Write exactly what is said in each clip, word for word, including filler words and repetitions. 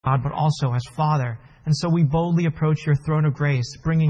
God, but also as Father. And so we boldly approach your throne of grace, bringing...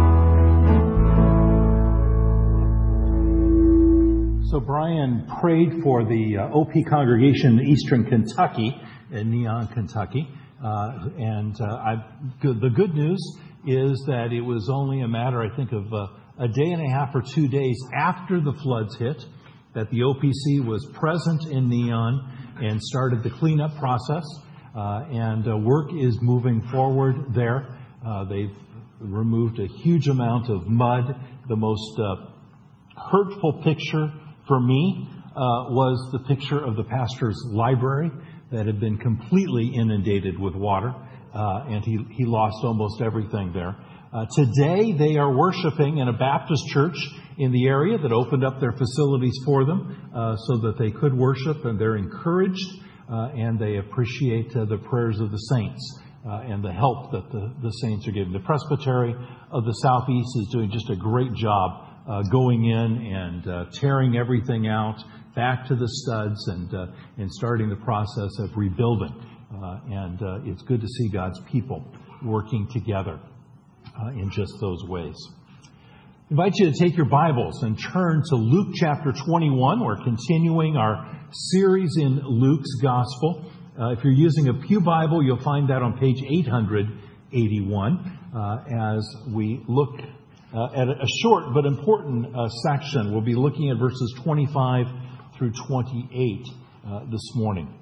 So Brian prayed for the uh, O P congregation in eastern Kentucky, in Neon, Kentucky. Uh, and uh, I, good, the good news is that it was only a matter, I think, of uh, a day and a half or two days after the floods hit that the O P C was present in Neon and started the cleanup process. Uh, and uh, work is moving forward there. Uh, they've removed a huge amount of mud. The most uh, hurtful picture for me uh, was the picture of the pastor's library that had been completely inundated with water, uh, and he, he lost almost everything there. Uh, today, they are worshiping in a Baptist church in the area that opened up their facilities for them uh, so that they could worship, and they're encouraged, uh, and they appreciate uh, the prayers of the saints uh, and the help that the, the saints are giving. The Presbytery of the Southeast is doing just a great job uh, going in and uh, tearing everything out back to the studs and uh, and starting the process of rebuilding. Uh, and uh, it's good to see God's people working together uh, in just those ways. I invite you to take your Bibles and turn to Luke chapter twenty-one. We're continuing our series in Luke's Gospel. Uh, if you're using a Pew Bible, you'll find that on page eight eighty-one uh, as we look uh, at a short but important uh, section. We'll be looking at verses twenty-five through twenty-eight uh, this morning.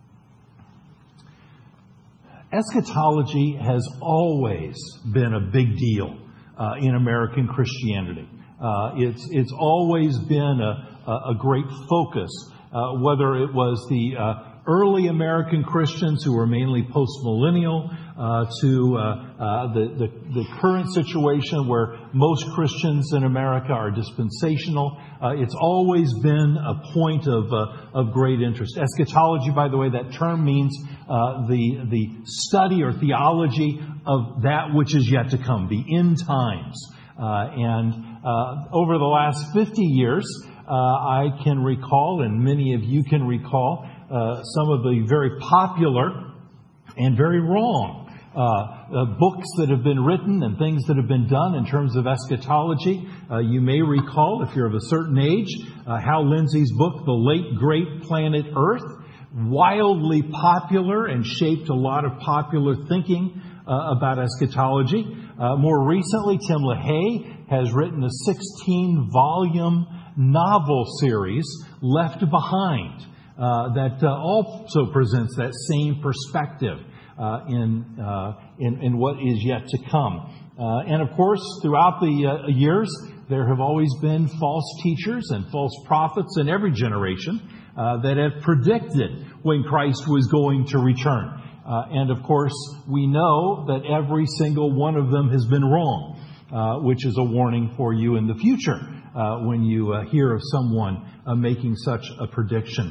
Eschatology has always been a big deal uh, in American Christianity. Uh, it's it's always been a, a great focus, uh, whether it was the uh, early American Christians who were mainly post-millennial uh, to uh, uh, the, the, the current situation where most Christians in America are dispensational. Uh, it's always been a point of uh, of great interest. Eschatology, by the way, that term means uh, the the study or theology of that which is yet to come, the end times. Uh, and uh, over the last fifty years, uh, I can recall, and many of you can recall, uh, some of the very popular and very wrong Uh, uh, books that have been written and things that have been done in terms of eschatology. Uh, you may recall, if you're of a certain age, uh, Hal Lindsey's book, The Late Great Planet Earth, wildly popular and shaped a lot of popular thinking uh, about eschatology. Uh, more recently, Tim LaHaye has written a sixteen-volume novel series, Left Behind, uh, that uh, also presents that same perspective Uh, in, uh, in in what is yet to come. Uh, and of course, throughout the uh, years, there have always been false teachers and false prophets in every generation uh, that have predicted when Christ was going to return. Uh, and of course, we know that every single one of them has been wrong, uh, which is a warning for you in the future uh, when you uh, hear of someone uh, making such a prediction.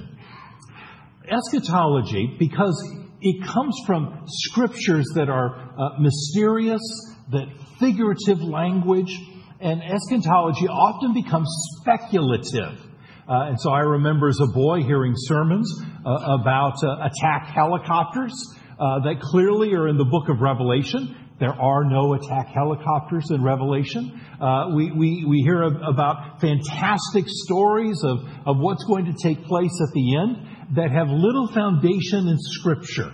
Eschatology, because it comes from scriptures that are uh, mysterious, that figurative language, and eschatology often becomes speculative. Uh, and so I remember as a boy hearing sermons uh, about uh, attack helicopters uh, that clearly are in the book of Revelation. There are no attack helicopters in Revelation. Uh, we, we, we hear about fantastic stories of, of what's going to take place at the end that have little foundation in Scripture.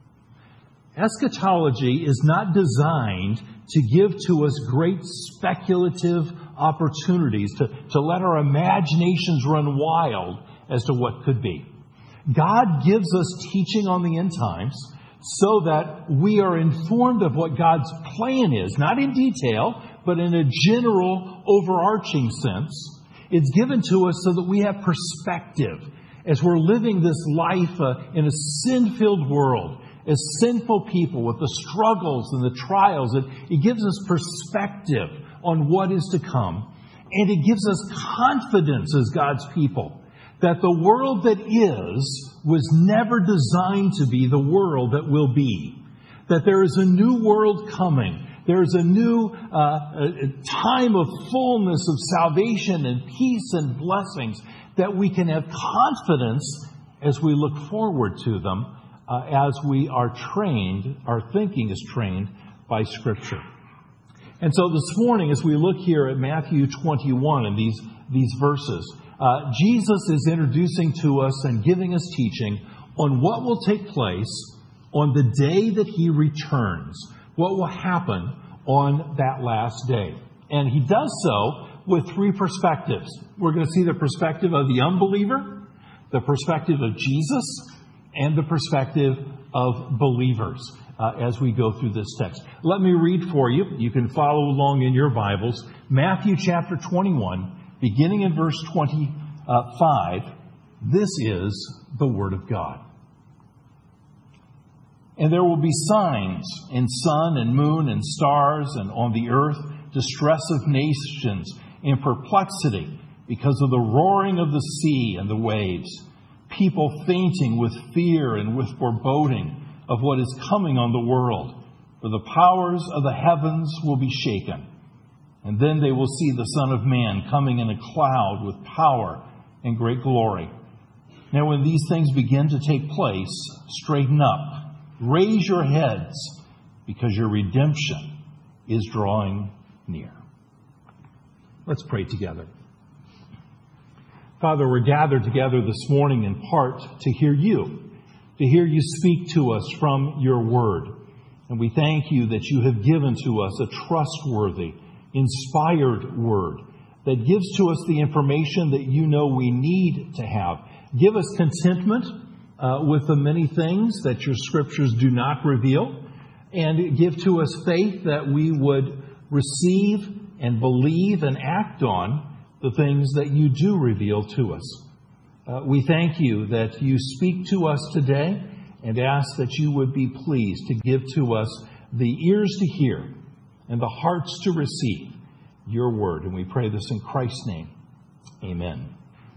Eschatology is not designed to give to us great speculative opportunities, to, to let our imaginations run wild as to what could be. God gives us teaching on the end times so that we are informed of what God's plan is, not in detail, but in a general, overarching sense. It's given to us so that we have perspective as we're living this life uh, in a sin-filled world, as sinful people with the struggles and the trials. It, it gives us perspective on what is to come. And it gives us confidence as God's people that the world that is was never designed to be the world that will be. That there is a new world coming. There is a new uh, a time of fullness of salvation and peace and blessings that we can have confidence as we look forward to them uh, as we are trained, our thinking is trained by Scripture. And so this morning, as we look here at Matthew twenty-one and these, these verses, uh, Jesus is introducing to us and giving us teaching on what will take place on the day that He returns, what will happen on that last day. And He does so with three perspectives. We're going to see the perspective of the unbeliever, the perspective of Jesus, and the perspective of believers uh, as we go through this text. Let me read for you. You can follow along in your Bibles. Matthew chapter twenty-one, beginning in verse twenty-five. This is the Word of God. And there will be signs in sun and moon and stars, and on the earth distress of nations and perplexity because of the roaring of the sea and the waves, people fainting with fear and with foreboding of what is coming on the world. For the powers of the heavens will be shaken. And then they will see the Son of Man coming in a cloud with power and great glory. Now when these things begin to take place, straighten up, raise your heads, because your redemption is drawing near. Let's pray together. Father, we're gathered together this morning in part to hear you, to hear you speak to us from your word. And we thank you that you have given to us a trustworthy, inspired word that gives to us the information that you know we need to have. Give us contentment uh, with the many things that your scriptures do not reveal, and give to us faith that we would receive and believe and act on the things that you do reveal to us. Uh, we thank you that you speak to us today, and ask that you would be pleased to give to us the ears to hear and the hearts to receive your word. And we pray this in Christ's name. Amen.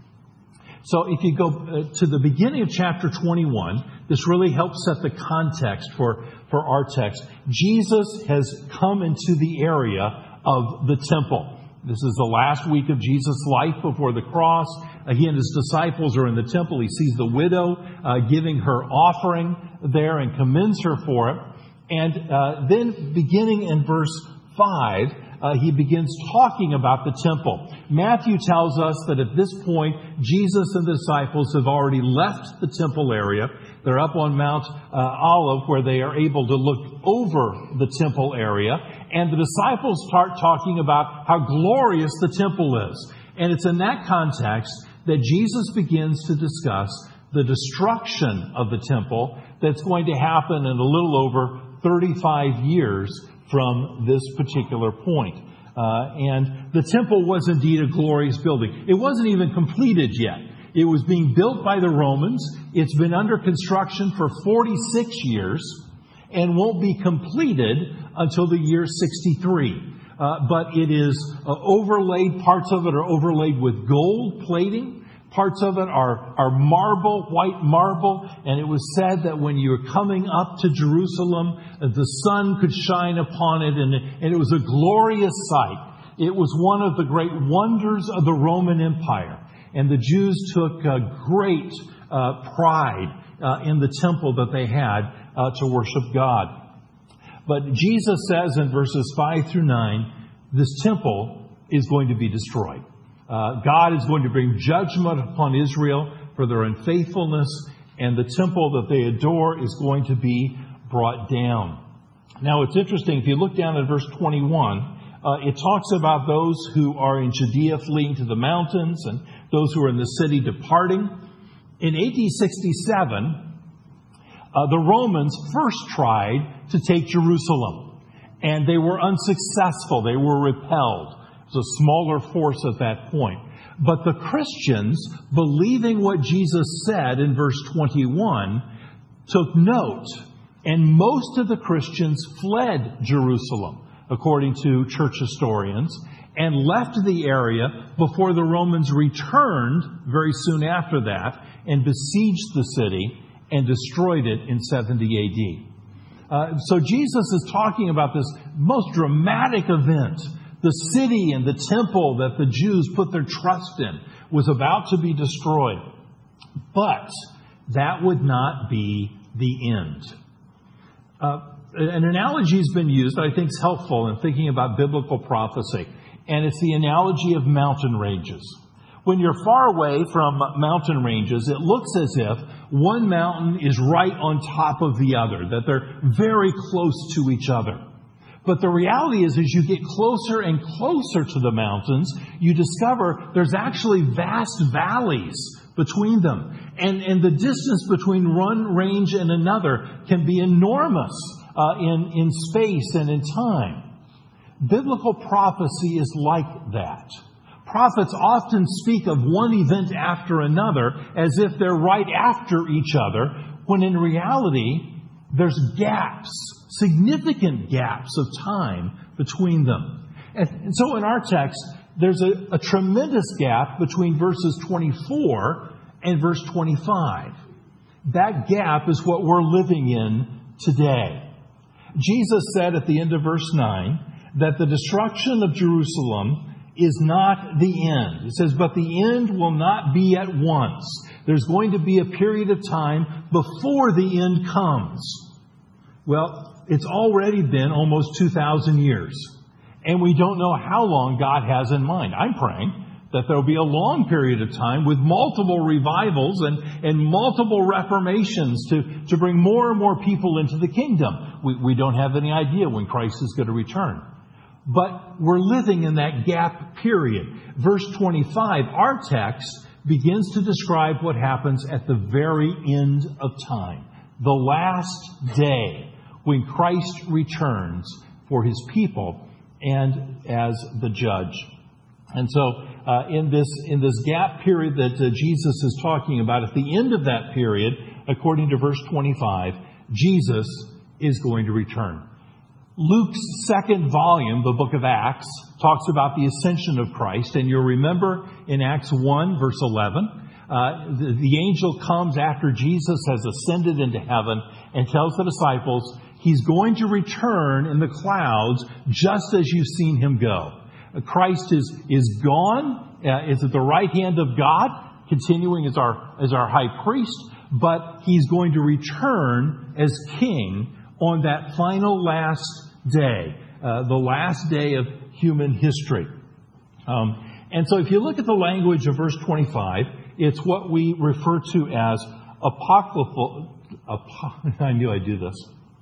So if you go uh, to the beginning of chapter twenty-one, this really helps set the context for, for our text. Jesus has come into the area of the temple. This is the last week of Jesus' life before the cross. Uh, he and his disciples are in the temple. He sees the widow uh, giving her offering there and commends her for it. And uh, then beginning in verse five, uh, he begins talking about the temple. Matthew tells us that at this point, Jesus and the disciples have already left the temple area. They're up on Mount uh, Olive, where they are able to look over the temple area. And the disciples start talking about how glorious the temple is. And it's in that context that Jesus begins to discuss the destruction of the temple that's going to happen in a little over thirty-five years from this particular point. Uh, and the temple was indeed a glorious building. It wasn't even completed yet. It was being built by the Romans. It's been under construction for forty-six years and won't be completed until the year sixty-three. Uh, but it is uh, overlaid, parts of it are overlaid with gold plating. Parts of it are, are marble, white marble. And it was said that when you were coming up to Jerusalem, the sun could shine upon it. And, and it was a glorious sight. It was one of the great wonders of the Roman Empire. And the Jews took uh, great uh, pride uh, in the temple that they had uh, to worship God. But Jesus says in verses five through nine, this temple is going to be destroyed. Uh, God is going to bring judgment upon Israel for their unfaithfulness, and the temple that they adore is going to be brought down. Now, it's interesting. If you look down at verse twenty-one, uh, it talks about those who are in Judea fleeing to the mountains and those who are in the city departing. In A D sixty-seven, uh, the Romans first tried to take Jerusalem, and they were unsuccessful. They were repelled. It was a smaller force at that point. But the Christians, believing what Jesus said in verse twenty-one, took note, and most of the Christians fled Jerusalem, according to church historians, and left the area before the Romans returned very soon after that and besieged the city and destroyed it in seventy A D. Uh, so Jesus is talking about this most dramatic event. The city and the temple that the Jews put their trust in was about to be destroyed. But that would not be the end. Uh, an analogy has been used that I think is helpful in thinking about biblical prophecy, and it's the analogy of mountain ranges. When you're far away from mountain ranges, it looks as if one mountain is right on top of the other, that they're very close to each other. But the reality is, as you get closer and closer to the mountains, you discover there's actually vast valleys between them. And, and the distance between one range and another can be enormous uh, in, in space and in time. Biblical prophecy is like that. Prophets often speak of one event after another as if they're right after each other, when in reality, there's gaps, significant gaps of time between them. And so in our text, there's a, a tremendous gap between verses twenty-four and verse twenty-five. That gap is what we're living in today. Jesus said at the end of verse nine that the destruction of Jerusalem is not the end. It says, but the end will not be at once. There's going to be a period of time before the end comes. Well, it's already been almost two thousand years. And we don't know how long God has in mind. I'm praying that there will be a long period of time with multiple revivals and, and multiple reformations to, to bring more and more people into the kingdom. We, we don't have any idea when Christ is going to return. But we're living in that gap period. Verse twenty-five, our text, begins to describe what happens at the very end of time. The last day when Christ returns for His people and as the judge. And so uh, in this in this gap period that uh, Jesus is talking about, at the end of that period, according to verse twenty-five, Jesus is going to return. Luke's second volume, the book of Acts, talks about the ascension of Christ. And you'll remember in Acts one, verse eleven, uh, the, the angel comes after Jesus has ascended into heaven and tells the disciples, He's going to return in the clouds just as you've seen Him go. Christ is, is gone, uh, is at the right hand of God, continuing as our, as our high priest, but He's going to return as King on that final last day, uh, the last day of human history. Um, and so if you look at the language of verse twenty-five, it's what we refer to as apocryphal, ap- I knew I'd do this,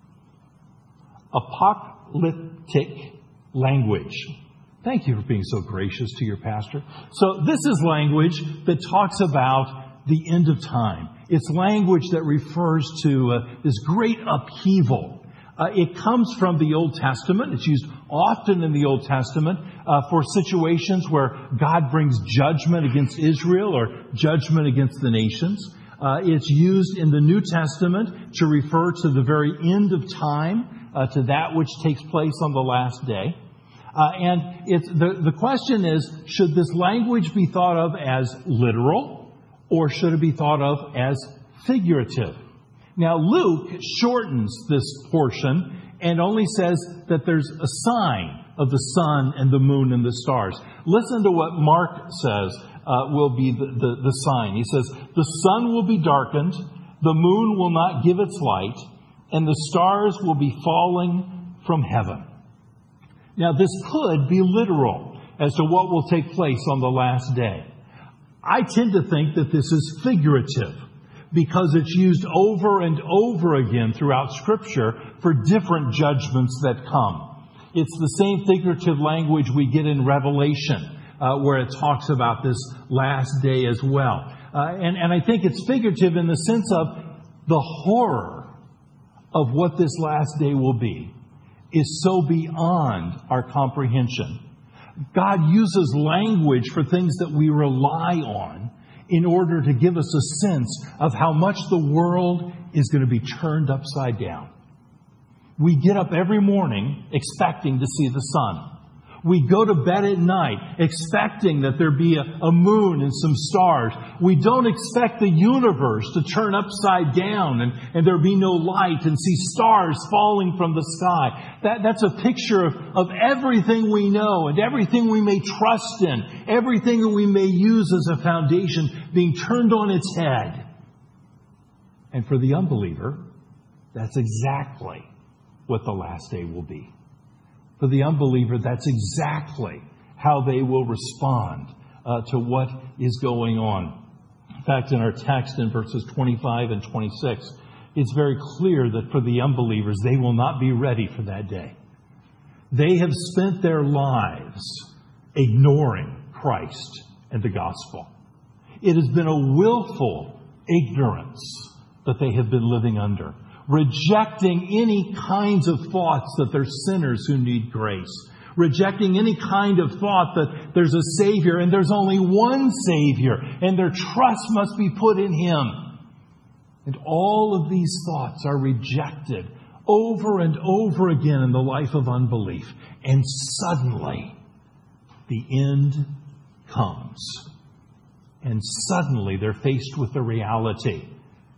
apocalyptic language. Thank you for being so gracious to your pastor. So this is language that talks about the end of time. It's language that refers to uh, this great upheaval. Uh, it comes from the Old Testament. It's used often in the Old Testament uh, for situations where God brings judgment against Israel or judgment against the nations. Uh, it's used in the New Testament to refer to the very end of time, uh, to that which takes place on the last day. Uh, and it's, the, the question is, should this language be thought of as literal or should it be thought of as figurative? Now, Luke shortens this portion and only says that there's a sign of the sun and the moon and the stars. Listen to what Mark says uh, will be the, the, the sign. He says, the sun will be darkened, the moon will not give its light, and the stars will be falling from heaven. Now, this could be literal as to what will take place on the last day. I tend to think that this is figurative, because it's used over and over again throughout Scripture for different judgments that come. It's the same figurative language we get in Revelation, uh, where it talks about this last day as well. Uh, and, and I think it's figurative in the sense of the horror of what this last day will be is so beyond our comprehension. God uses language for things that we rely on in order to give us a sense of how much the world is going to be turned upside down. We get up every morning expecting to see the sun. We go to bed at night expecting that there be a, a moon and some stars. We don't expect the universe to turn upside down and, and there be no light and see stars falling from the sky. That, that's a picture of, of everything we know and everything we may trust in, everything that we may use as a foundation being turned on its head. And for the unbeliever, That's exactly what the last day will be. For the unbeliever, that's exactly how they will respond uh, to what is going on. In fact, in our text in verses twenty-five and twenty-six, it's very clear that for the unbelievers, they will not be ready for that day. They have spent their lives ignoring Christ and the gospel. It has been a willful ignorance that they have been living under, rejecting any kinds of thoughts that they're sinners who need grace, rejecting any kind of thought that there's a Savior and there's only one Savior and their trust must be put in Him. And all of these thoughts are rejected over and over again in the life of unbelief. And suddenly, the end comes. And suddenly they're faced with the reality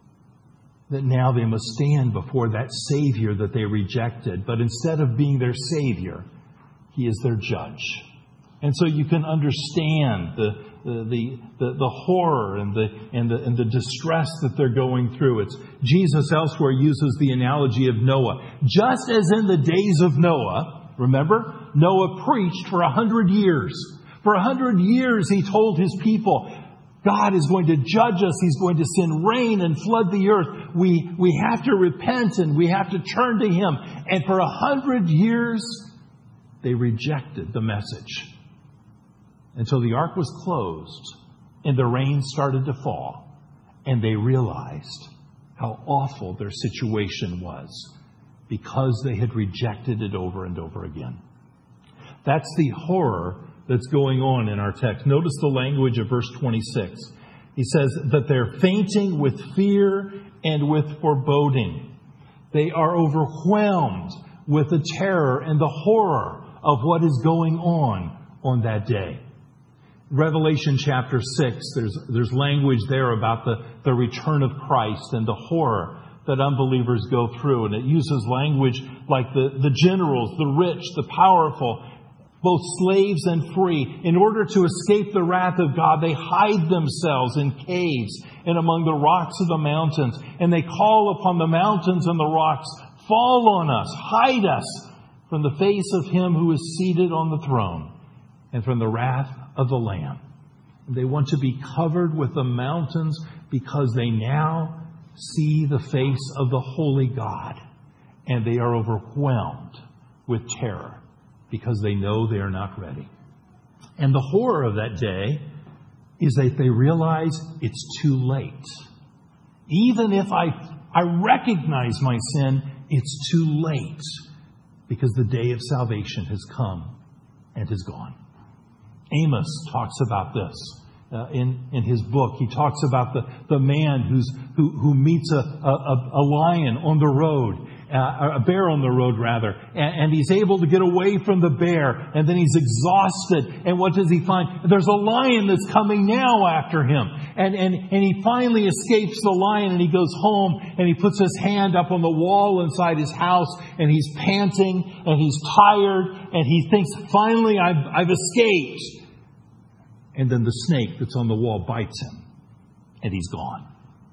that now they must stand before that Savior that they rejected. But instead of being their Savior, He is their judge. And so you can understand the the the, the horror and the, and the and the distress that they're going through. It's Jesus elsewhere uses the analogy of Noah. Just as in the days of Noah, remember, Noah preached for a hundred years. For a hundred years he told his people, God is going to judge us. He's going to send rain and flood the earth. We, we have to repent and we have to turn to Him. And for a hundred years, they rejected the message until the ark was closed and the rain started to fall. And they realized how awful their situation was because they had rejected it over and over again. That's the horror that's going on in our text. Notice the language of verse twenty-six. He says that they're fainting with fear and with foreboding. They are overwhelmed with the terror and the horror of what is going on on that day. Revelation chapter six, there's, there's language there about the, the return of Christ and the horror that unbelievers go through. And it uses language like the, the generals, the rich, the powerful, both slaves and free. In order to escape the wrath of God, they hide themselves in caves and among the rocks of the mountains. And they call upon the mountains and the rocks, fall on us, hide us from the face of Him who is seated on the throne and from the wrath of the Lamb. And they want to be covered with the mountains because they now see the face of the holy God. And they are overwhelmed with terror, because they know they are not ready. And the horror of that day is that they realize it's too late. Even if I, I recognize my sin, it's too late, because the day of salvation has come and is gone. Amos talks about this. Uh, in, in his book, he talks about the, the man who's, who, who meets a, a, a lion on the road, uh, a bear on the road rather, and, and he's able to get away from the bear, and then he's exhausted. And what does he find? There's a lion that's coming now after him. And, and, and he finally escapes the lion, and he goes home, and he puts his hand up on the wall inside his house, and he's panting, and he's tired, and he thinks, finally I've, I've escaped. And then the snake that's on the wall bites him, and he's gone.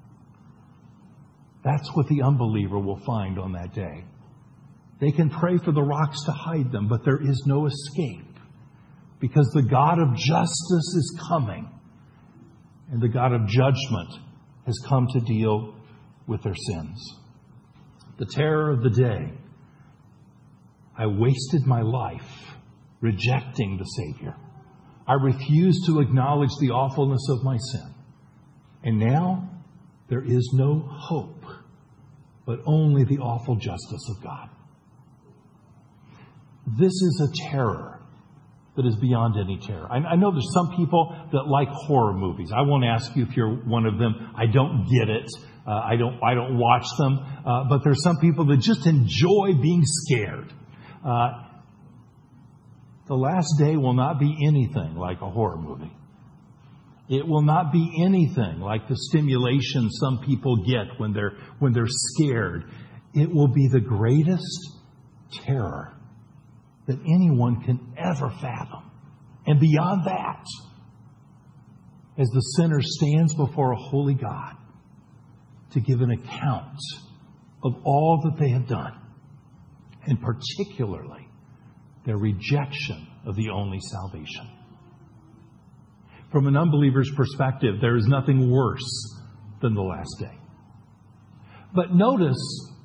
That's what the unbeliever will find on that day. They can pray for the rocks to hide them, but there is no escape, because the God of justice is coming, and the God of judgment has come to deal with their sins. The terror of the day. I wasted my life rejecting the Savior. I refuse to acknowledge the awfulness of my sin. And now there is no hope, but only the awful justice of God. This is a terror that is beyond any terror. I, I know there's some people that like horror movies. I won't ask you if you're one of them. I don't get it. Uh, I don't. I don't watch them. Uh, but there's some people that just enjoy being scared. Uh, The last day will not be anything like a horror movie. It will not be anything like the stimulation some people get when they're when they're scared. It will be the greatest terror that anyone can ever fathom. And beyond that, as the sinner stands before a holy God to give an account of all that they have done, and particularly their rejection of the only salvation. From an unbeliever's perspective, there is nothing worse than the last day. But notice,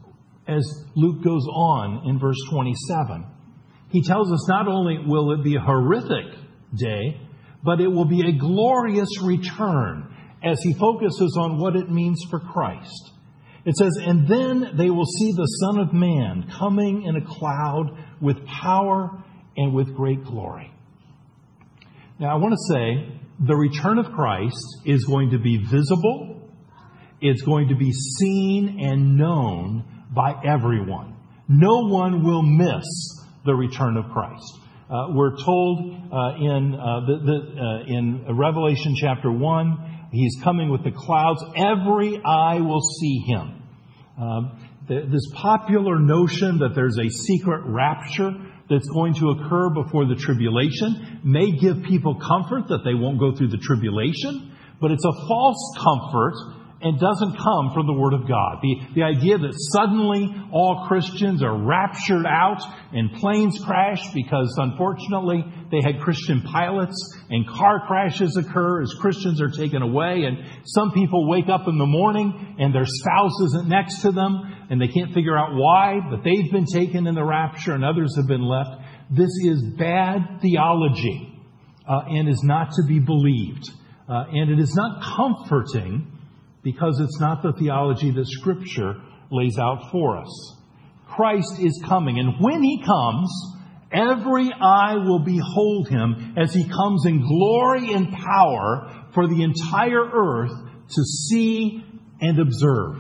as Luke goes on in verse twenty-seven, he tells us not only will it be a horrific day, but it will be a glorious return as he focuses on what it means for Christ. It says, and then they will see the Son of Man coming in a cloud with power and with great glory. Now, I want to say the return of Christ is going to be visible. It's going to be seen and known by everyone. No one will miss the return of Christ. Uh, we're told uh, in uh, the, the, uh, in Revelation chapter one, He's coming with the clouds. Every eye will see Him. Um, th- this popular notion that there's a secret rapture that's going to occur before the tribulation may give people comfort that they won't go through the tribulation, but it's a false comfort and doesn't come from the Word of God. The, the idea that suddenly all Christians are raptured out and planes crash because, unfortunately, they had Christian pilots and car crashes occur as Christians are taken away. And some people wake up in the morning and their spouse isn't next to them and they can't figure out why, but they've been taken in the rapture and others have been left. This is bad theology uh, and is not to be believed. Uh, and it is not comforting, because it's not the theology that Scripture lays out for us. Christ is coming, and when He comes, every eye will behold Him as He comes in glory and power for the entire earth to see and observe.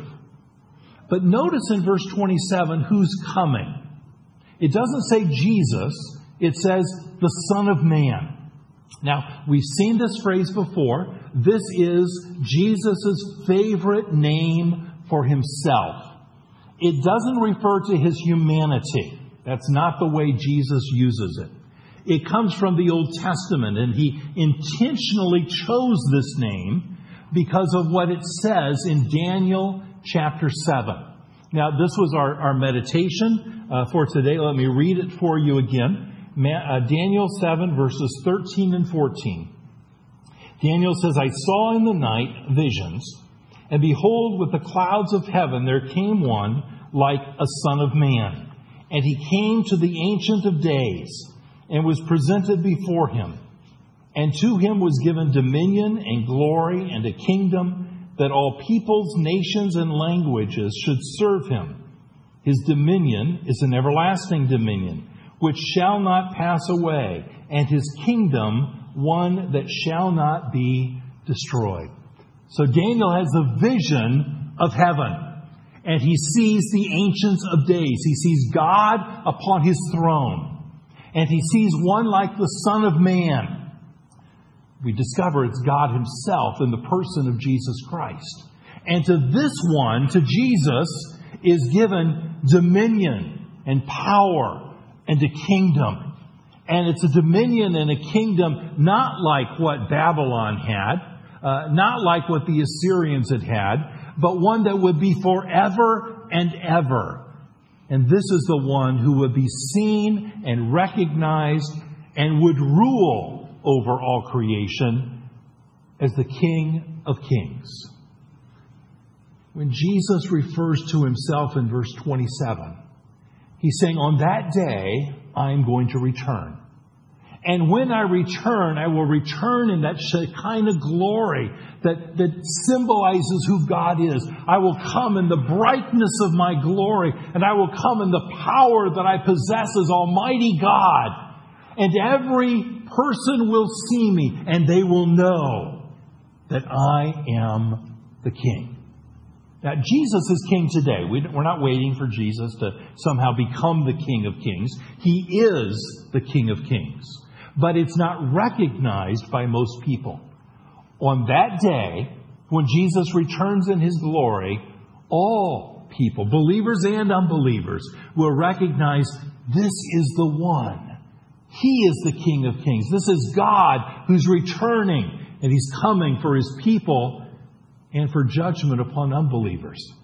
But notice in verse twenty-seven who's coming. It doesn't say Jesus, it says the Son of Man. Now, we've seen this phrase before. This is Jesus' favorite name for Himself. It doesn't refer to His humanity. That's not the way Jesus uses it. It comes from the Old Testament, and He intentionally chose this name because of what it says in Daniel chapter seven. Now, this was our, our meditation uh, for today. Let me read it for you again. Daniel seven, verses thirteen and fourteen. Daniel says, I saw in the night visions, and behold, with the clouds of heaven there came one like a son of man. And he came to the Ancient of Days, and was presented before him. And to him was given dominion and glory and a kingdom, that all peoples, nations, and languages should serve him. His dominion is an everlasting dominion, which shall not pass away, and his kingdom one that shall not be destroyed. So Daniel has the vision of heaven, and he sees the Ancients of Days. He sees God upon His throne, and he sees one like the Son of Man. We discover it's God Himself in the person of Jesus Christ. And to this one, to Jesus, is given dominion and power and a kingdom. And it's a dominion and a kingdom not like what Babylon had, uh, not like what the Assyrians had had, but one that would be forever and ever. And this is the one who would be seen and recognized and would rule over all creation as the King of Kings. When Jesus refers to Himself in verse twenty-seven, He's saying, on that day, I'm going to return. And when I return, I will return in that Shekinah glory that, that symbolizes who God is. I will come in the brightness of my glory, and I will come in the power that I possess as Almighty God. And every person will see me, and they will know that I am the King. Now, Jesus is King today. We're not waiting for Jesus to somehow become the King of Kings. He is the King of Kings. But it's not recognized by most people. On that day, when Jesus returns in His glory, all people, believers and unbelievers, will recognize this is the one. He is the King of Kings. This is God who's returning, and He's coming for His people and for judgment upon unbelievers.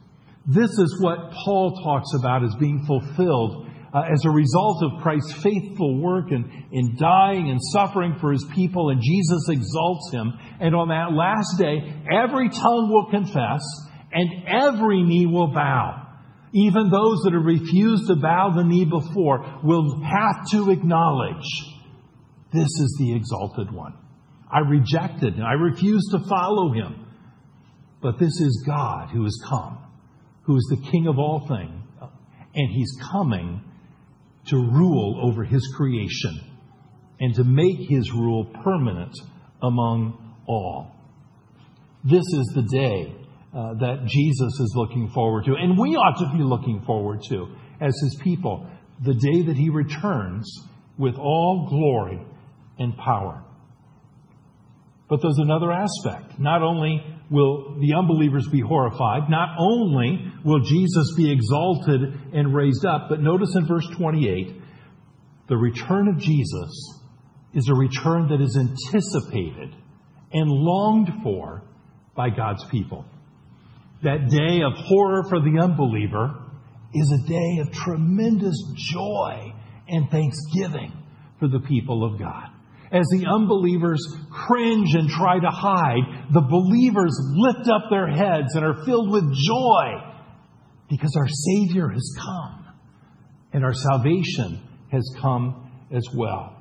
This is what Paul talks about as being fulfilled uh, as a result of Christ's faithful work in, in dying and suffering for His people, and Jesus exalts Him. And on that last day, every tongue will confess and every knee will bow. Even those that have refused to bow the knee before will have to acknowledge, this is the exalted one. I rejected and I refused to follow Him. But this is God who has come, who is the King of all things. And He's coming to rule over His creation and to make His rule permanent among all. This is the day uh, that Jesus is looking forward to. And we ought to be looking forward to as His people. The day that He returns with all glory and power. But there's another aspect. Not only will the unbelievers be horrified, not only will Jesus be exalted and raised up, but notice in verse twenty-eight, the return of Jesus is a return that is anticipated and longed for by God's people. That day of horror for the unbeliever is a day of tremendous joy and thanksgiving for the people of God. As the unbelievers cringe and try to hide, the believers lift up their heads and are filled with joy because our Savior has come and our salvation has come as well.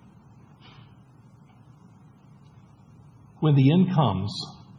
When the end comes,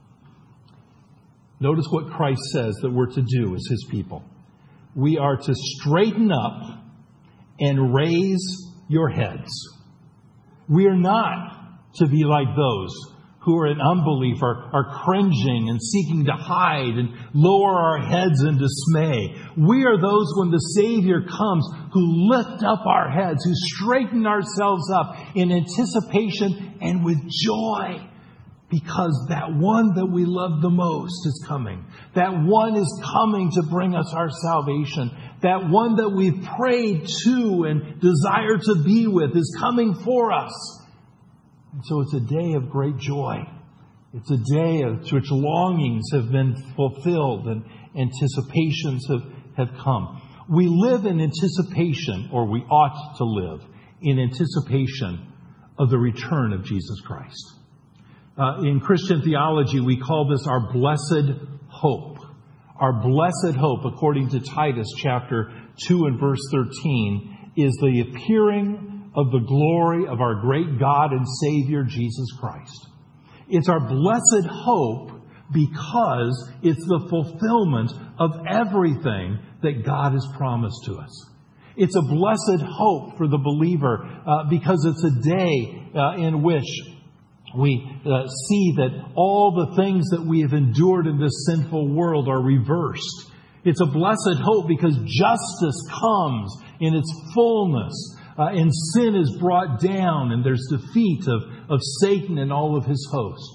notice what Christ says that we're to do as His people. We are to straighten up and raise your heads. We are not to be like those who are in unbelief, are, are cringing and seeking to hide and lower our heads in dismay. We are those, when the Savior comes, who lift up our heads, who straighten ourselves up in anticipation and with joy, because that one that we love the most is coming. That one is coming to bring us our salvation. That one that we've prayed to and desire to be with is coming for us. And so it's a day of great joy. It's a day of which longings have been fulfilled and anticipations have, have come. We live in anticipation, or we ought to live in anticipation of the return of Jesus Christ. Uh, in Christian theology, we call this our blessed hope. Our blessed hope, according to Titus chapter two and verse thirteen, is the appearing of the glory of our great God and Savior, Jesus Christ. It's our blessed hope because it's the fulfillment of everything that God has promised to us. It's a blessed hope for the believer uh, because it's a day uh, in which we uh, see that all the things that we have endured in this sinful world are reversed. It's a blessed hope because justice comes in its fullness, uh, and sin is brought down, and there's defeat of, of Satan and all of his hosts.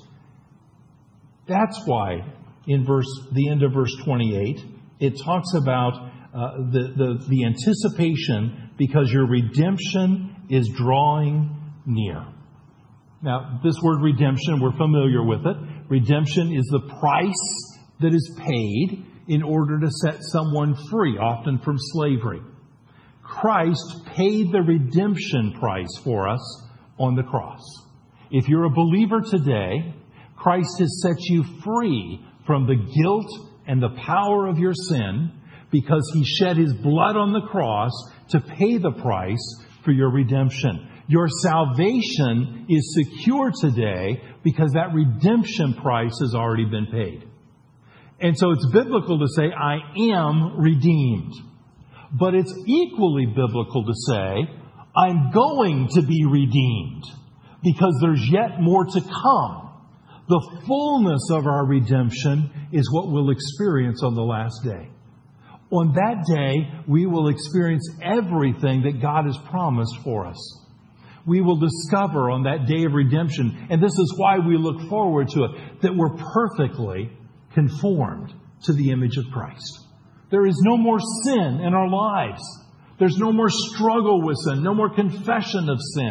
That's why in verse the end of verse twenty-eight, it talks about uh, the, the, the anticipation because your redemption is drawing near. Now, this word redemption, we're familiar with it. Redemption is the price that is paid in order to set someone free, often from slavery. Christ paid the redemption price for us on the cross. If you're a believer today, Christ has set you free from the guilt and the power of your sin because He shed His blood on the cross to pay the price for your redemption. Your salvation is secure today because that redemption price has already been paid. And so it's biblical to say, I am redeemed. But it's equally biblical to say, I'm going to be redeemed because there's yet more to come. The fullness of our redemption is what we'll experience on the last day. On that day, we will experience everything that God has promised for us. We will discover on that day of redemption, and this is why we look forward to it, that we're perfectly conformed to the image of Christ. There is no more sin in our lives. There's no more struggle with sin, no more confession of sin.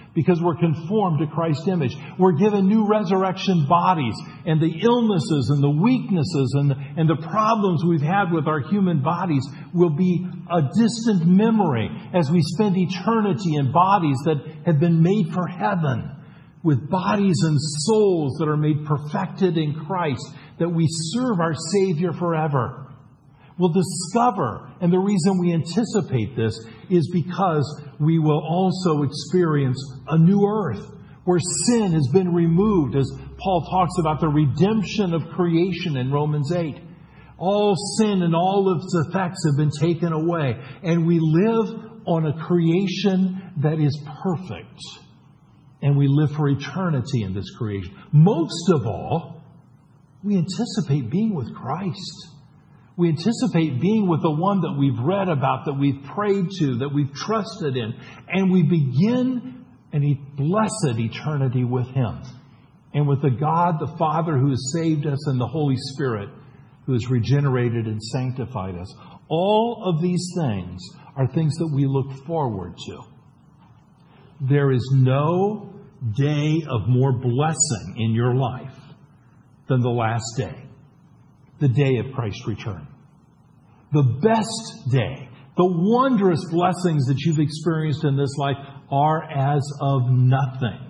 because we're conformed to Christ's image. We're given new resurrection bodies, and the illnesses and the weaknesses and the, and the problems we've had with our human bodies will be a distant memory as we spend eternity in bodies that have been made for heaven, with bodies and souls that are made perfected in Christ, that we serve our Savior forever. We'll discover, and the reason we anticipate this is because we will also experience a new earth where sin has been removed, as Paul talks about the redemption of creation in Romans eight. All sin and all of its effects have been taken away, and we live on a creation that is perfect, and we live for eternity in this creation. Most of all, we anticipate being with Christ. We anticipate being with the one that we've read about, that we've prayed to, that we've trusted in. And we begin a blessed eternity with Him. And with the God, the Father, who has saved us, and the Holy Spirit, who has regenerated and sanctified us. All of these things are things that we look forward to. There is no day of more blessing in your life than the last day. The day of Christ's return. The best day, the wondrous blessings that you've experienced in this life are as of nothing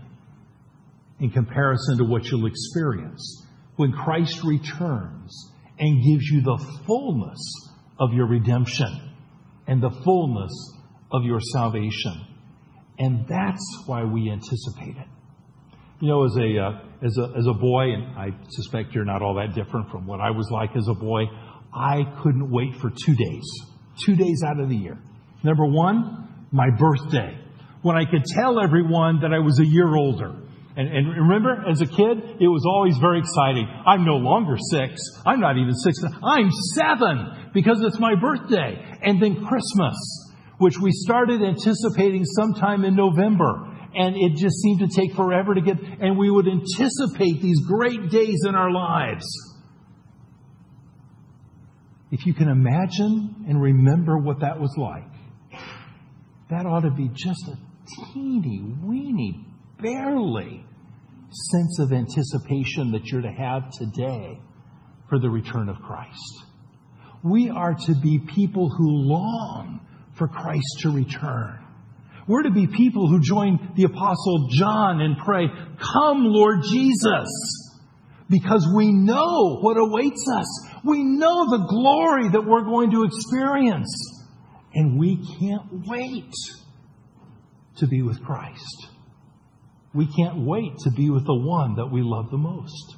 in comparison to what you'll experience when Christ returns and gives you the fullness of your redemption and the fullness of your salvation. And that's why we anticipate it. You know, as a, uh, as a, as a boy, and I suspect you're not all that different from what I was like as a boy, I couldn't wait for two days. Two days out of the year. Number one, my birthday. When I could tell everyone that I was a year older. And, and remember, as a kid, it was always very exciting. I'm no longer six. I'm not even six. I'm seven because it's my birthday. And then Christmas, which we started anticipating sometime in November. And it just seemed to take forever to get, and we would anticipate these great days in our lives. If you can imagine and remember what that was like, that ought to be just a teeny, weeny, barely sense of anticipation that you're to have today for the return of Christ. We are to be people who long for Christ to return. We're to be people who join the Apostle John and pray, "Come, Lord Jesus," because we know what awaits us. We know the glory that we're going to experience. And we can't wait to be with Christ. We can't wait to be with the one that we love the most.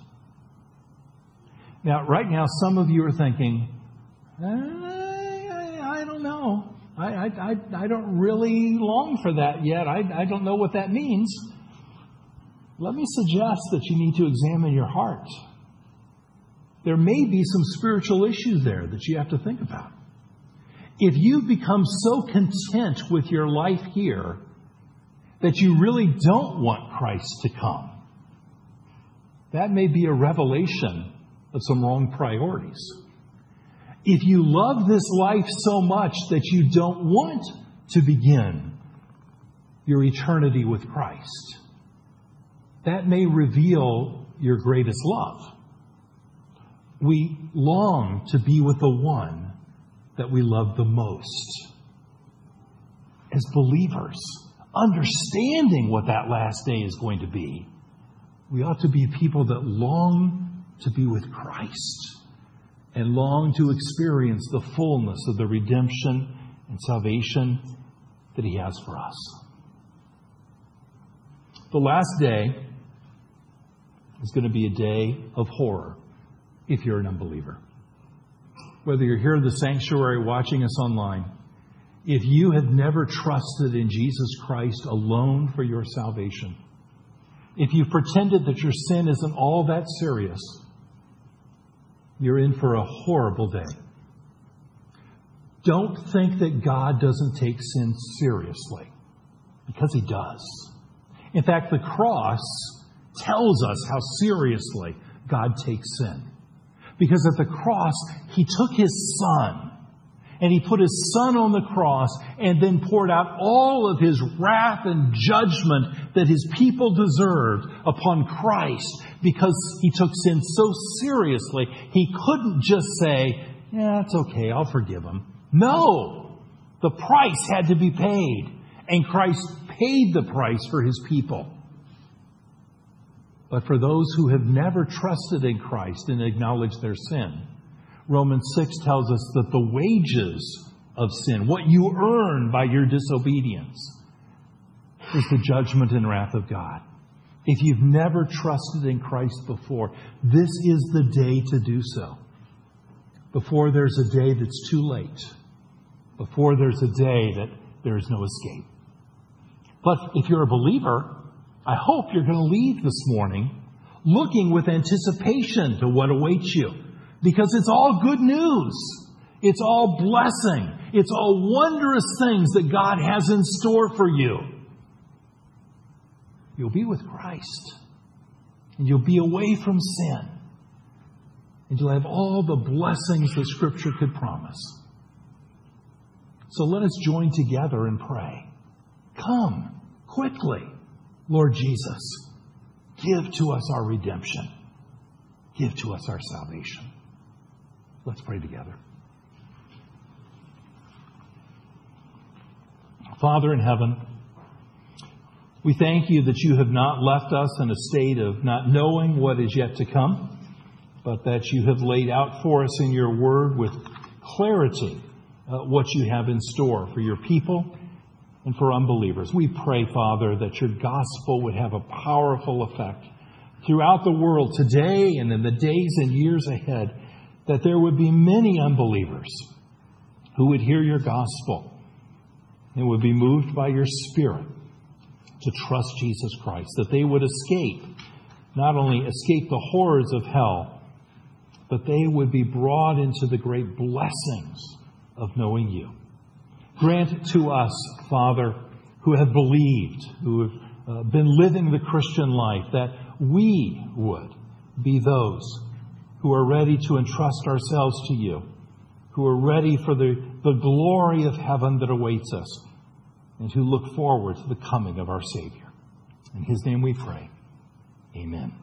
Now, right now, some of you are thinking, I, I, I don't know. I, I, I don't really long for that yet. I, I don't know what that means. Let me suggest that you need to examine your heart. There may be some spiritual issues there that you have to think about. If you've become so content with your life here that you really don't want Christ to come, that may be a revelation of some wrong priorities. If you love this life so much that you don't want to begin your eternity with Christ, that may reveal your greatest love. We long to be with the one that we love the most. As believers, understanding what that last day is going to be, we ought to be people that long to be with Christ and long to experience the fullness of the redemption and salvation that He has for us. The last day is going to be a day of horror if you're an unbeliever. Whether you're here in the sanctuary watching us online, if you have never trusted in Jesus Christ alone for your salvation, if you've pretended that your sin isn't all that serious, you're in for a horrible day. Don't think that God doesn't take sin seriously, because He does. In fact, the cross tells us how seriously God takes sin. Because at the cross, He took His Son and He put His Son on the cross and then poured out all of His wrath and judgment that His people deserved upon Christ because He took sin so seriously, He couldn't just say, yeah, it's okay, I'll forgive him. No! The price had to be paid, and Christ paid the price for His people. But for those who have never trusted in Christ and acknowledged their sin, Romans six tells us that the wages of sin, what you earn by your disobedience, is the judgment and wrath of God. If you've never trusted in Christ before, this is the day to do so. Before there's a day that's too late. Before there's a day that there is no escape. But if you're a believer, I hope you're going to leave this morning looking with anticipation to what awaits you. Because it's all good news. It's all blessing. It's all wondrous things that God has in store for you. You'll be with Christ. And you'll be away from sin. And you'll have all the blessings that Scripture could promise. So let us join together and pray. Come quickly, Lord Jesus. Give to us our redemption. Give to us our salvation. Let's pray together. Father in heaven, we thank You that You have not left us in a state of not knowing what is yet to come, but that You have laid out for us in Your Word with clarity uh, what You have in store for Your people and for unbelievers. We pray, Father, that Your gospel would have a powerful effect throughout the world today and in the days and years ahead, that there would be many unbelievers who would hear Your gospel and would be moved by Your Spirit to trust Jesus Christ, that they would escape, not only escape the horrors of hell, but they would be brought into the great blessings of knowing You. Grant to us, Father, who have believed, who have uh, been living the Christian life, that we would be those who are ready to entrust ourselves to You, who are ready for the, the glory of heaven that awaits us, and who look forward to the coming of our Savior. In His name we pray. Amen.